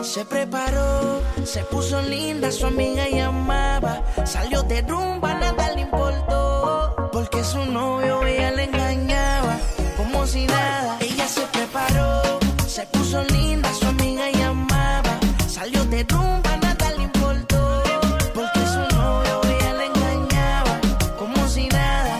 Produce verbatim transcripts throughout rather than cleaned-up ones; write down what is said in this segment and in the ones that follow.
Se preparó, se puso linda, su amiga llamaba. Salió de rumba, nada le importó, porque su novio ella le engañaba, como si nada. Ella se preparó, se puso linda, su amiga llamaba. Salió de rumba, nada le importó, porque su novio ella le engañaba, como si nada.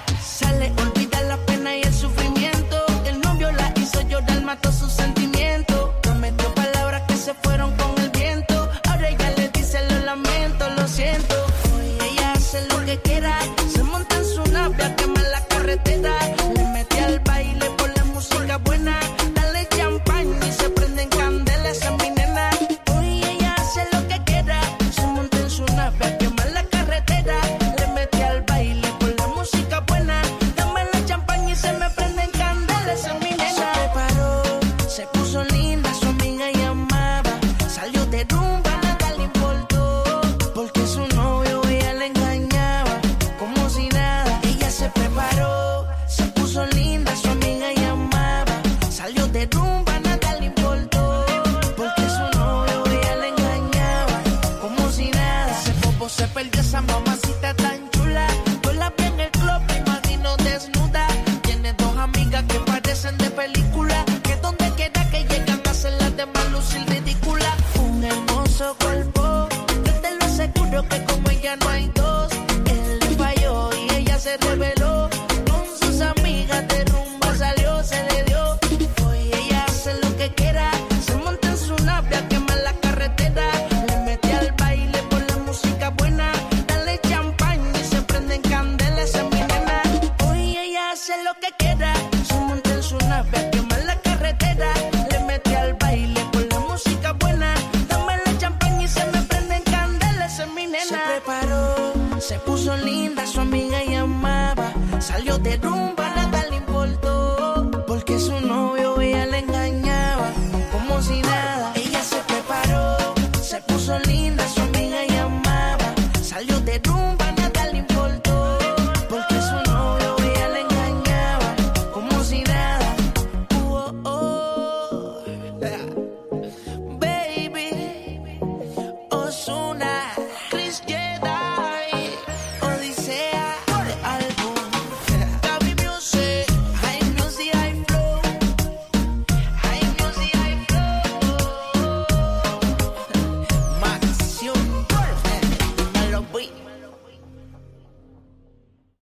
Sale, olvida la pena y el sufrimiento. El novio la hizo llorar, mató sus sentimientos. Prometió palabras que se fueron con el viento. Ahora ella le dice lo lamento, lo siento. Hoy ella hace lo que quiera, se monta en su nave a quemar la carretera. Le mete al baile por la música buena. Dale champán y se prenden candelas, esa es mi nena. Hoy ella hace lo que quiera, se monta en su nave a quemar la carretera. Le mete al baile por la música buena. Dame la champán y se me prenden candelas, esa es mi nena. Se preparó, se puso linda, su amiga llamaba. Salió de rumba, nada le importó, porque su novio ella le engañaba, como si nada. Ella se preparó, se puso linda, su amiga llamaba. Salió de rumba, nada le importó, porque su novio ella le engañaba, como si nada. Ese bobo se perdió, esa mamacita tan chula. Yo la vi en el club, me imagino desnuda. Tiene dos amigas que parecen de película, que donde quiera que llegan hacen las demás lucir ridícula. Un hermoso cuerpo, yo te lo aseguro que como ella no hay dos. Él le falló y ella se reveló. Con sus amigas de rumba salió, se le dio. Hoy ella hace lo que quiera, se monta en su nave a quemar la carretera. Le mete al baile por la música buena. Dale champán y se prenden candelas, esa es mi nena. Hoy ella hace lo que quiera, se monta en su nave a quemar la carretera. Le mete al baile por la música buena. Dame la champán y se me prenden candelas, esa es mi nena. Se preparó, se puso linda, su amiga llamaba. Salió de rumba,